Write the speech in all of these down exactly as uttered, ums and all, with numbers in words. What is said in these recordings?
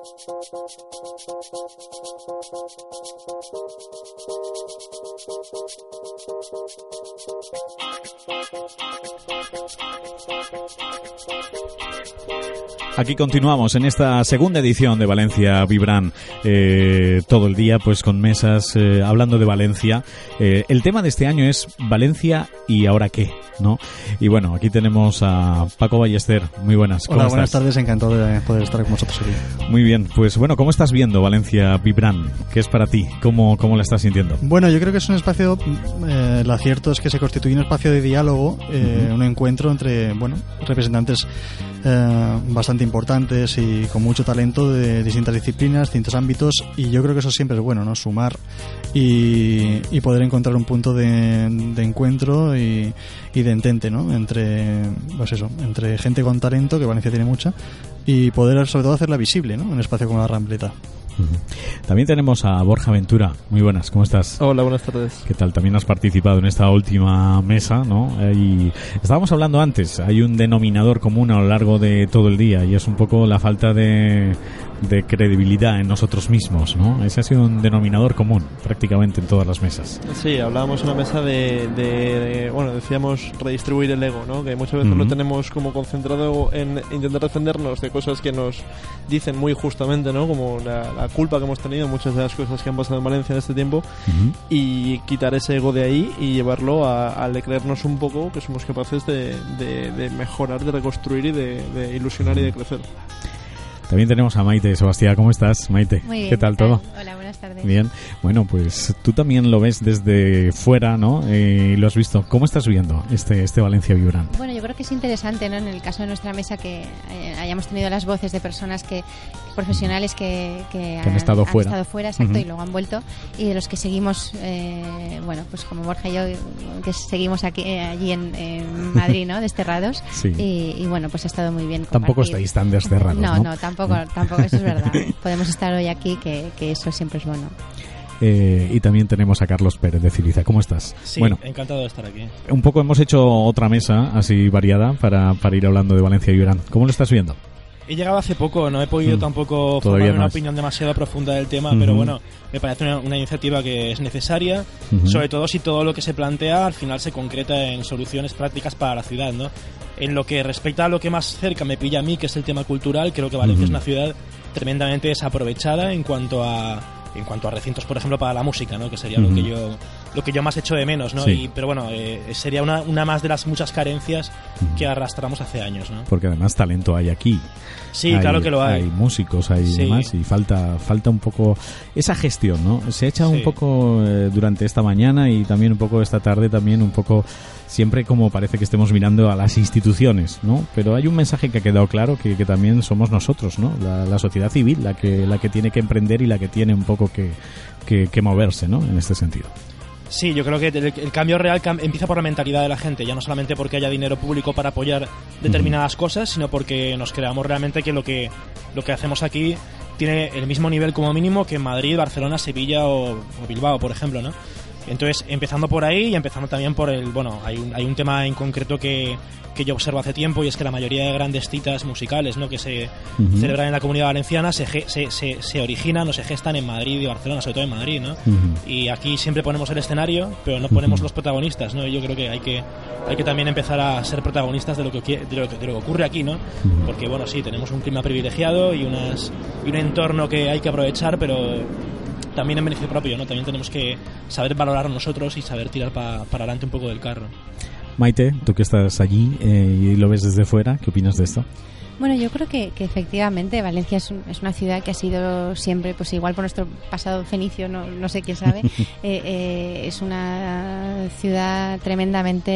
Aquí continuamos en esta segunda edición de Valencia Vibran, eh, todo el día pues con mesas eh, hablando de Valencia. Eh, el tema de este año es Valencia y ahora qué, ¿no? Y bueno, aquí tenemos a Paco Ballester. Muy buenas. ¿Cómo Hola, estás? buenas tardes, encantado de poder estar con vosotros aquí. Muy bien, pues bueno, ¿cómo estás viendo Valencia Vibran? ¿Qué es para ti? ¿Cómo, cómo la estás sintiendo? Bueno, yo creo que es un espacio, eh, el acierto es que se constituye un espacio de diálogo, eh, uh-huh. un encuentro entre, bueno, representantes eh, bastante importantes y con mucho talento de distintas disciplinas, distintos ámbitos, y yo creo que eso siempre es bueno, ¿no? Sumar y, y poder encontrar un punto de, de encuentro y, y de entente, ¿no? Entre, pues eso, entre gente con talento, que Valencia tiene mucha, y poder sobre todo hacerla visible, ¿no? En un espacio como la Rambleta. También tenemos a Borja Ventura. Muy buenas, ¿cómo estás? Hola, buenas tardes. ¿Qué tal? También has participado en esta última mesa, ¿no? Y estábamos hablando antes, hay un denominador común a lo largo de todo el día y es un poco la falta de, de credibilidad en nosotros mismos, ¿no? Ese ha sido un denominador común prácticamente en todas las mesas. Sí, hablábamos en una mesa de, de, de bueno, decíamos redistribuir el ego, ¿no? Que muchas veces uh-huh. lo tenemos como concentrado en intentar defendernos de cosas que nos dicen muy justamente, ¿no? Como la, la culpa que hemos tenido, muchas de las cosas que han pasado en Valencia en este tiempo, uh-huh. y quitar ese ego de ahí y llevarlo a, a de creernos un poco que somos capaces de, de, de mejorar, de reconstruir y de, de ilusionar y de crecer. También tenemos a Maite. Sebastián, ¿cómo estás, Maite? Muy bien. ¿Qué tal, ¿qué tal? todo? Hola, buenas tardes. Bien. Bueno, pues tú también lo ves desde fuera, ¿no? Eh, lo has visto. ¿Cómo estás viendo este este Valencia Vibran? Bueno, yo creo que es interesante, ¿no? En el caso de nuestra mesa que eh, hayamos tenido las voces de personas que profesionales que, que, que han, han estado han fuera, estado fuera exacto, uh-huh. y luego han vuelto, y de los que seguimos, eh, bueno, pues como Borja y yo, que seguimos aquí eh, allí en, en Madrid, ¿no? Desterrados. Sí. Y, y bueno, pues ha estado muy bien compartir. Tampoco estáis tan desterrados, ¿no? No, no, tampoco, tampoco, eso es verdad. Podemos estar hoy aquí, que, que eso siempre es bueno. Eh, y también tenemos a Carlos Pérez de Ciliza. ¿Cómo estás? Sí, bueno, encantado de estar aquí. Un poco hemos hecho otra mesa así variada para, para ir hablando de Valencia Vibran. ¿Cómo lo estás viendo? He llegado hace poco, no he podido mm. tampoco Todavía formar no una es. opinión demasiado profunda del tema, uh-huh. pero bueno, me parece una, una iniciativa que es necesaria, uh-huh. sobre todo si todo lo que se plantea al final se concreta en soluciones prácticas para la ciudad, ¿no? En lo que respecta a lo que más cerca me pilla a mí, que es el tema cultural, creo que Valencia uh-huh. es una ciudad tremendamente desaprovechada en cuanto a en cuanto a recintos, por ejemplo, para la música, ¿no? Que sería uh-huh. lo que yo lo que yo más echo de menos, ¿no? Sí. Y, pero bueno, eh, sería una, una más de las muchas carencias uh-huh. que arrastramos hace años, ¿no? Porque además talento hay aquí. Sí, hay, claro que lo hay. Hay músicos, hay sí. demás, y falta falta un poco esa gestión, ¿no? Se echa sí. un poco eh, durante esta mañana y también un poco esta tarde, también un poco siempre como parece que estemos mirando a las instituciones, ¿no? Pero hay un mensaje que ha quedado claro, que, que también somos nosotros, ¿no? La, la sociedad civil, la que la que tiene que emprender y la que tiene un poco que, que, que moverse, ¿no? En este sentido. Sí, yo creo que el, el cambio real cam- empieza por la mentalidad de la gente, ya no solamente porque haya dinero público para apoyar determinadas uh-huh. cosas, sino porque nos creamos realmente que lo que lo que hacemos aquí tiene el mismo nivel como mínimo que en Madrid, Barcelona, Sevilla o, o Bilbao, por ejemplo, ¿no? Entonces, empezando por ahí y empezando también por el... Bueno, hay un, hay un tema en concreto que, que yo observo hace tiempo, y es que la mayoría de grandes citas musicales, ¿no? que se uh-huh. celebran en la Comunidad Valenciana se, se, se, se originan o se gestan en Madrid y Barcelona, sobre todo en Madrid, ¿no? Uh-huh. Y aquí siempre ponemos el escenario, pero no ponemos uh-huh. los protagonistas, ¿no? Y yo creo que hay que hay que también empezar a ser protagonistas de lo que, de lo que, de lo que ocurre aquí, ¿no? Uh-huh. Porque, bueno, sí, tenemos un clima privilegiado y, unas, y un entorno que hay que aprovechar, pero también en beneficio propio, ¿no? También tenemos que saber valorar nosotros y saber tirar para pa adelante un poco del carro. Maite, tú que estás allí eh, y lo ves desde fuera, ¿qué opinas de esto? Bueno, yo creo que, que efectivamente Valencia es, un, es una ciudad que ha sido siempre, pues igual por nuestro pasado fenicio, no, no sé quién sabe, eh, eh, es una ciudad tremendamente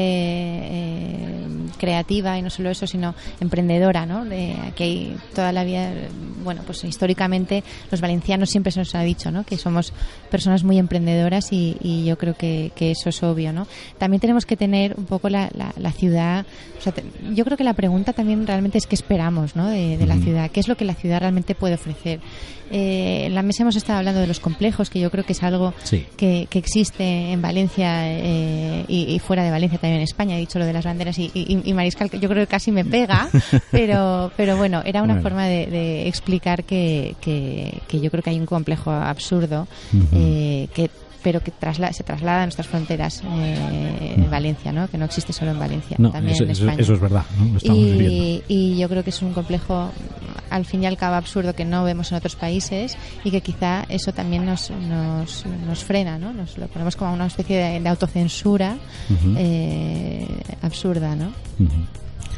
eh, creativa, y no solo eso, sino emprendedora, ¿no? De, aquí hay toda la vida, bueno, pues históricamente los valencianos siempre se nos ha dicho, ¿no? Que somos personas muy emprendedoras, y, y yo creo que, que eso es obvio, ¿no? También tenemos que tener un poco la, la, la ciudad, o sea, te, yo creo que la pregunta también realmente es qué esperamos, esperamos, ¿no? de, de la ciudad, qué es lo que la ciudad realmente puede ofrecer. Eh, en la mesa hemos estado hablando de los complejos, que yo creo que es algo sí. que, que existe en Valencia eh, y, y fuera de Valencia, también en España. He dicho lo de las banderas y, y, y Mariscal, que yo creo que casi me pega, pero pero bueno, era una bueno. forma de, de explicar que, que, que yo creo que hay un complejo absurdo uh-huh. eh, que pero que trasla- se traslada a nuestras fronteras eh, en Valencia, ¿no? Que no existe solo en Valencia, no, también eso, en España. Eso es verdad, ¿no? Lo estamos y, viviendo. Y yo creo que es un complejo, al fin y al cabo, absurdo que no vemos en otros países y que quizá eso también nos nos, nos frena, ¿no? Nos lo ponemos como una especie de, de autocensura uh-huh. eh, absurda, ¿no? Uh-huh.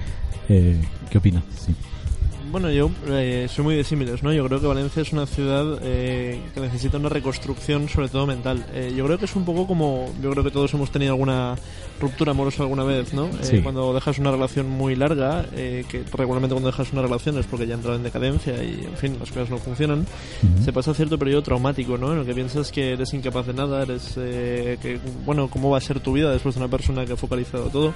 Eh, ¿Qué opinas? Sí. Bueno, yo eh, soy muy de símiles, ¿no? Yo creo que Valencia es una ciudad eh, que necesita una reconstrucción, sobre todo mental. Eh, yo creo que es un poco como... Yo creo que todos hemos tenido alguna ruptura amorosa alguna vez, ¿no? Eh, sí. Cuando dejas una relación muy larga, eh, que regularmente cuando dejas una relación es porque ya ha entrado en decadencia y, en fin, las cosas no funcionan, uh-huh. se pasa cierto periodo traumático, ¿no? En el que piensas que eres incapaz de nada, eres... Eh, que, bueno, ¿cómo va a ser tu vida después de una persona que ha focalizado todo?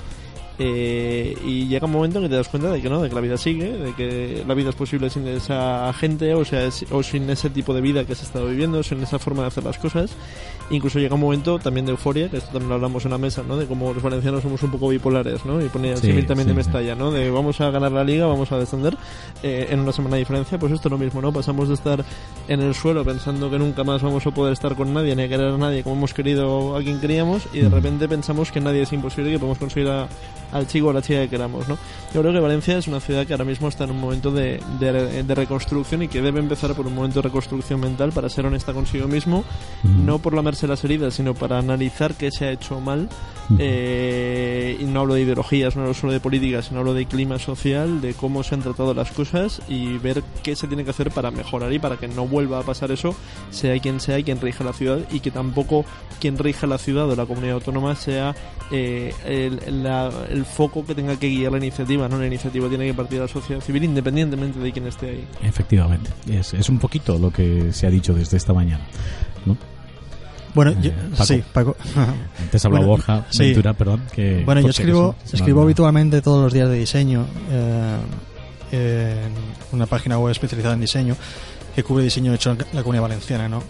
Eh, y llega un momento en que te das cuenta de que no, de que la vida sigue, de que la vida es posible sin esa gente, o sea, es, o sin ese tipo de vida que se ha estado viviendo, sin esa forma de hacer las cosas. Incluso llega un momento también de euforia, que esto también lo hablamos en la mesa, ¿no? De cómo los valencianos somos un poco bipolares, ¿no? Y ponía el sí, símil también sí, de Mestalla, ¿no? De vamos a ganar la liga, vamos a descender eh, en una semana de diferencia. Pues esto es lo mismo, ¿no? Pasamos de estar en el suelo pensando que nunca más vamos a poder estar con nadie ni a querer a nadie como hemos querido a quien queríamos, y de repente pensamos que nadie es imposible y que podemos conseguir a, al chico o a la chica que queramos, ¿no? Yo creo que Valencia es una ciudad que ahora mismo está en un momento de, de, de reconstrucción y que debe empezar por un momento de reconstrucción mental para ser honesta consigo mismo, uh-huh. no por lamerse las heridas, sino para analizar qué se ha hecho mal. Uh-huh. eh, y no hablo de ideologías, no hablo solo de políticas, sino hablo de clima social, de cómo se han tratado las cosas y ver qué se tiene que hacer para mejorar y para que no vuelva a pasar eso, sea quien sea quien rija la ciudad, y que tampoco quien rija la ciudad o la comunidad autónoma sea eh, el, la, el foco que tenga que guiar la iniciativa, ¿no? La iniciativa tiene que partir de la sociedad civil independientemente de quién esté ahí. Efectivamente, es, es un poquito lo que se ha dicho desde esta mañana, ¿no? Bueno, eh, yo, Paco. sí, Paco. Antes hablaba bueno, Borja sí. Ventura, perdón. Que bueno, yo escribo, si escribo habitualmente todos los días de diseño eh, en una página web especializada en diseño que cubre diseño hecho en la Comunidad Valenciana, ¿no?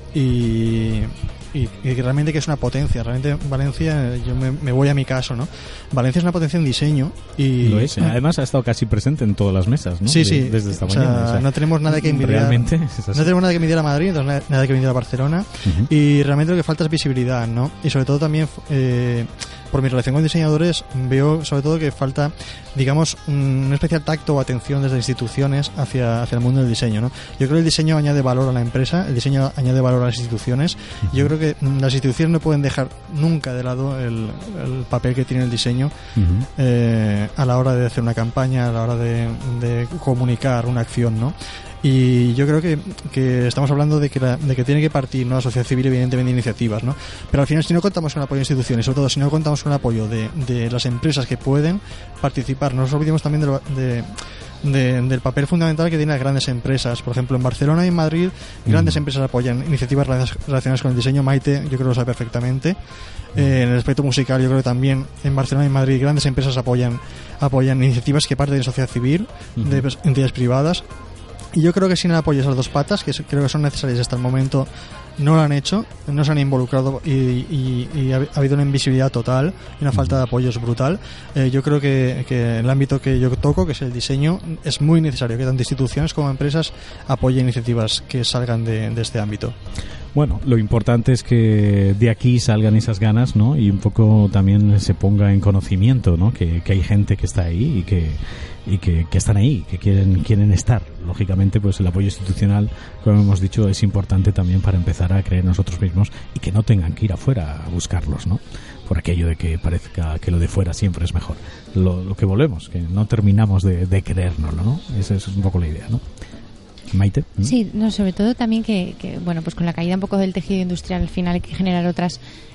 Y, y, y realmente que es una potencia. Realmente Valencia, yo me, me voy a mi caso, ¿no? Valencia es una potencia en diseño y... Lo es. Además ha estado casi presente en todas las mesas, ¿no? Sí, sí. De, desde esta o mañana. Sea, o sea, no tenemos nada que envidiar. Realmente es así. No tenemos nada que envidiar a Madrid, entonces nada, nada que envidiar a Barcelona. Uh-huh. Y realmente lo que falta es visibilidad, ¿no? Y sobre todo también... Eh, por mi relación con diseñadores veo sobre todo que falta, digamos, un especial tacto o atención desde instituciones hacia, hacia el mundo del diseño, ¿no? Yo creo que el diseño añade valor a la empresa, el diseño añade valor a las instituciones. Uh-huh. Yo creo que las instituciones no pueden dejar nunca de lado el, el papel que tiene el diseño uh-huh. eh, a la hora de hacer una campaña, a la hora de, de comunicar una acción, ¿no? Y yo creo que, que estamos hablando de que, la, de que tiene que partir, ¿no?, la sociedad civil, evidentemente, de iniciativas, ¿no? Pero al final, si no contamos con el apoyo de instituciones, sobre todo si no contamos con el apoyo de, de las empresas que pueden participar, no nos olvidemos también de, lo, de, de, del papel fundamental que tienen las grandes empresas. Por ejemplo, en Barcelona y en Madrid, grandes mm. empresas apoyan iniciativas relacionadas con el diseño. Maite, yo creo que lo sabe perfectamente. Eh, en el aspecto musical, yo creo que también en Barcelona y en Madrid grandes empresas apoyan, apoyan iniciativas que parten de la sociedad civil, mm. de entidades privadas. Y yo creo que sin el apoyo a esas dos patas, que creo que son necesarias hasta el momento, no lo han hecho, no se han involucrado y, y, y ha habido una invisibilidad total y una falta de apoyos brutal. Eh, yo creo que, que en el ámbito que yo toco, que es el diseño, es muy necesario que tanto instituciones como empresas apoyen iniciativas que salgan de, de este ámbito. Bueno, lo importante es que de aquí salgan esas ganas, ¿no? Y un poco también se ponga en conocimiento, ¿no? Que, que hay gente que está ahí y que y que, que están ahí, que quieren quieren estar. Lógicamente, pues el apoyo institucional, como hemos dicho, es importante también para empezar a creer nosotros mismos y que no tengan que ir afuera a buscarlos, ¿no? Por aquello de que parezca que lo de fuera siempre es mejor. Lo, lo que volvemos, que no terminamos de, de creérnoslo, ¿no? Esa es un poco la idea, ¿no? Maite. ¿Mm? Sí, no, sobre todo también que, que, bueno, pues con la caída un poco del tejido industrial, al final hay que generar otras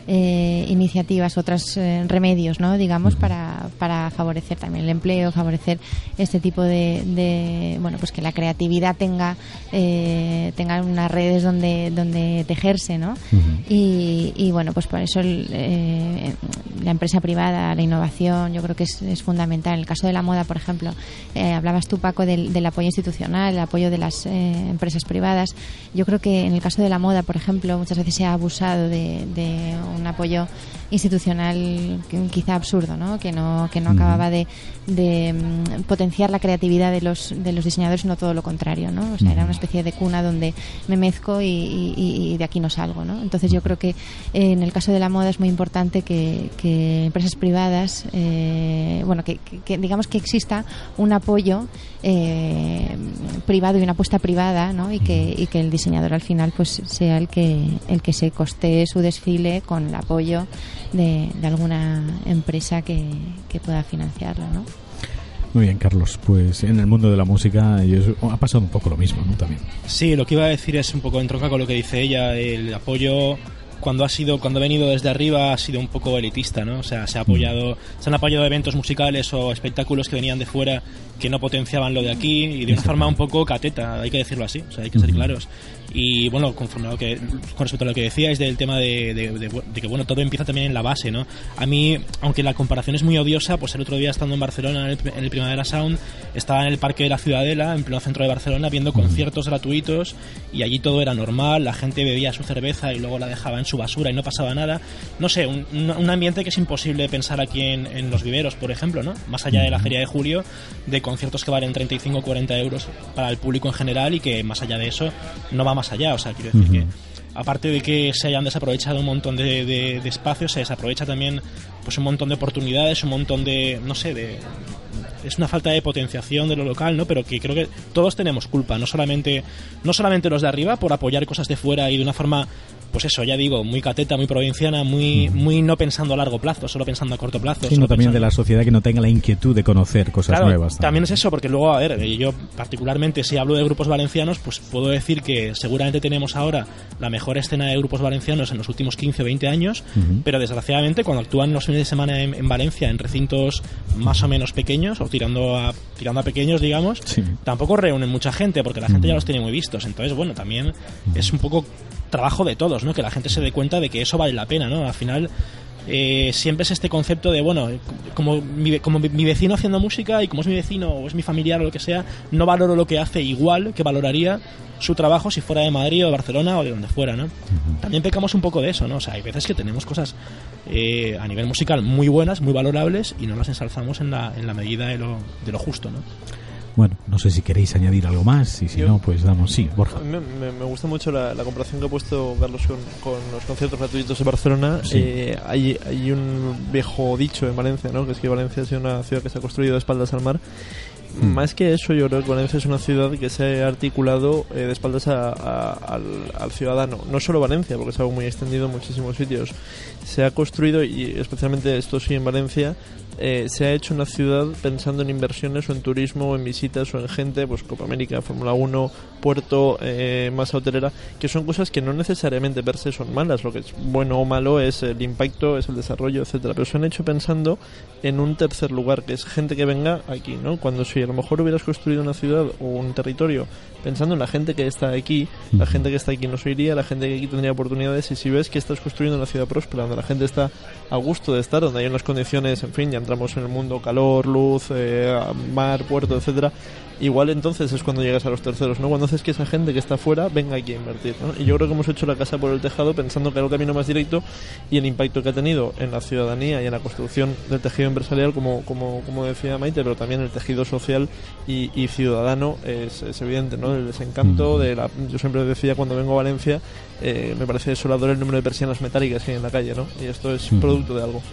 eh, iniciativas, otros eh, remedios, ¿no? Digamos, uh-huh. para, para favorecer también el empleo, favorecer este tipo de, de bueno, pues que la creatividad tenga eh, eh, tengan unas redes donde donde tejerse, ¿no? Uh-huh. y, y bueno, pues por eso el, eh, la empresa privada, la innovación, yo creo que es, es fundamental. En el caso de la moda, por ejemplo, eh, hablabas tú, Paco, del, del apoyo institucional, el apoyo de las eh, empresas privadas. Yo creo que en el caso de la moda, por ejemplo, muchas veces se ha abusado de, de un apoyo institucional quizá absurdo, ¿no? Que no que no uh-huh. acababa de, de um, potenciar la creatividad de los de los diseñadores, sino todo lo contrario, ¿no? O sea, uh-huh. era una especie de cuna donde me mezco y, y, y de aquí no salgo, ¿no? Entonces yo creo que eh, en el caso de la moda es muy importante que, que empresas privadas, eh, bueno, que, que, que digamos que exista un apoyo eh, privado y una apuesta privada, ¿no? Y que y que el diseñador al final pues sea el que el que se costee su desfile con el apoyo de, de alguna empresa que, que pueda financiarlo, ¿no? Muy bien, Carlos. Pues en el mundo de la música ha pasado un poco lo mismo, ¿no? También. Sí, lo que iba a decir es un poco en tronca con lo que dice ella. El apoyo, cuando ha sido cuando ha venido desde arriba, ha sido un poco elitista, ¿no? O sea, se ha apoyado, mm. se han apoyado eventos musicales o espectáculos que venían de fuera que no potenciaban lo de aquí y de una forma un poco cateta, hay que decirlo así, o sea, hay que ser claros. Y bueno, conforme a lo que, con respecto a lo que decíais del tema de, de, de, de que bueno, todo empieza también en la base, ¿no? A mí, aunque la comparación es muy odiosa, pues el otro día estando en Barcelona en el, en el Primavera Sound, estaba en el Parque de la Ciudadela, en pleno centro de Barcelona, viendo conciertos gratuitos y allí todo era normal, la gente bebía su cerveza y luego la dejaba en su basura y no pasaba nada. No sé, un, un ambiente que es imposible pensar aquí en, en Los Viveros, por ejemplo, ¿no? Más allá de la Feria de Julio, de conciertos que valen treinta y cinco o cuarenta euros para el público en general y que más allá de eso no va más allá, o sea, quiero decir uh-huh. que aparte de que se hayan desaprovechado un montón de, de, de espacios, se desaprovecha también pues un montón de oportunidades, un montón de, no sé, de es una falta de potenciación de lo local, ¿no? Pero que creo que todos tenemos culpa, no solamente no solamente los de arriba por apoyar cosas de fuera y de una forma, pues eso, ya digo, muy cateta, muy provinciana, muy muy no pensando a largo plazo, solo pensando a corto plazo. Sino también pensando... de la sociedad que no tenga la inquietud de conocer cosas claro, nuevas. También. también es eso, porque luego, a ver, yo particularmente si hablo de grupos valencianos, pues puedo decir que seguramente tenemos ahora la mejor escena de grupos valencianos en los últimos quince o veinte años, uh-huh. pero desgraciadamente cuando actúan los fines de semana en, en Valencia, en recintos más o menos pequeños, o tirando a, tirando a pequeños, digamos, sí. tampoco reúnen mucha gente, porque la gente uh-huh. ya los tiene muy vistos. Entonces, bueno, también uh-huh. es un poco trabajo de todos, ¿no? Que la gente se dé cuenta de que eso vale la pena, ¿no? Al final eh, siempre es este concepto de, bueno, como mi, como mi vecino haciendo música y como es mi vecino o es mi familiar o lo que sea, no valoro lo que hace igual que valoraría su trabajo si fuera de Madrid o de Barcelona o de donde fuera, ¿no? Uh-huh. También pecamos un poco de eso, ¿no? O sea, hay veces que tenemos cosas eh, a nivel musical muy buenas, muy valorables y no las ensalzamos en la, en la medida de lo, de lo justo, ¿no? Bueno, no sé si queréis añadir algo más y si Yo, no, pues damos. Sí, Borja. Me, me, me gusta mucho la, la comparación que ha puesto Carlos con, con los conciertos gratuitos de Barcelona. Sí. Eh, hay, hay un viejo dicho en Valencia, ¿no? Que es que Valencia ha sido una ciudad que se ha construido de espaldas al mar. Mm. Más que eso, yo creo que Valencia es una ciudad que se ha articulado eh, de espaldas a, a, al, al ciudadano. No solo Valencia, porque es algo muy extendido en muchísimos sitios. Se ha construido, y especialmente esto sí en Valencia, eh, se ha hecho una ciudad pensando en inversiones o en turismo, o en visitas o en gente, pues Copa América, Fórmula uno, puerto, eh, masa hotelera, que son cosas que no necesariamente per se son malas. Lo que es bueno o malo es el impacto, es el desarrollo, etcétera. Pero se han hecho pensando en un tercer lugar, que es gente que venga aquí, ¿no? Cuando si a lo mejor hubieras construido una ciudad o un territorio pensando en la gente que está aquí, la gente que está aquí no se iría, la gente que aquí tendría oportunidades, y si ves que estás construyendo una ciudad próspera, donde la gente está a gusto de estar, donde hay unas condiciones, en fin, ya entramos en el mundo, calor, luz, eh, mar, puerto, etcétera, igual entonces es cuando llegas a los terceros, ¿no? Cuando haces que esa gente que está afuera venga aquí a invertir, ¿no? Y yo creo que hemos hecho la casa por el tejado pensando que era el camino más directo, y el impacto que ha tenido en la ciudadanía y en la construcción del tejido empresarial, como, como, como decía Maite, pero también el tejido social y, y ciudadano es, es evidente, ¿no? El desencanto de la... Yo siempre decía cuando vengo a Valencia, eh, me parece desolador el número de persianas metálicas que hay en la calle, ¿no? Y esto es producto de algo.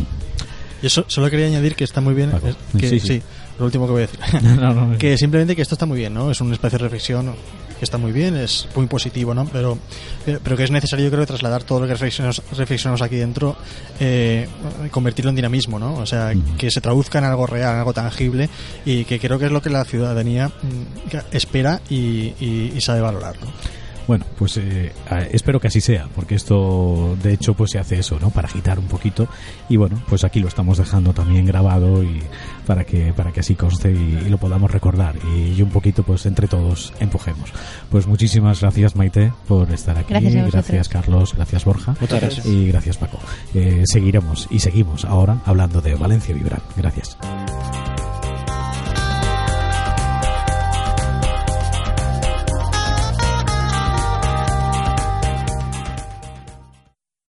Y eso, solo quería añadir que está muy bien, es, que, sí, sí. sí, lo último que voy a decir, no, no, no. que simplemente que esto está muy bien, ¿no? Es un espacio de reflexión que está muy bien, es muy positivo, ¿no? Pero, pero que es necesario, yo creo, trasladar todo lo que reflexionamos, reflexionamos aquí dentro, eh, convertirlo en dinamismo, ¿no? O sea, uh-huh. que se traduzca en algo real, en algo tangible, y que creo que es lo que la ciudadanía espera y, y, y sabe valorar, ¿no? Bueno, pues eh, espero que así sea, porque esto de hecho pues se hace eso, ¿no? Para agitar un poquito, y bueno, pues aquí lo estamos dejando también grabado y para que para que así conste y, y lo podamos recordar y, y un poquito pues entre todos empujemos. Pues muchísimas gracias, Maite, por estar aquí. Gracias, gracias Carlos, gracias Borja. Muchas gracias. Y gracias Paco. Eh, seguiremos y seguimos ahora hablando de Valencia Vibra. Gracias.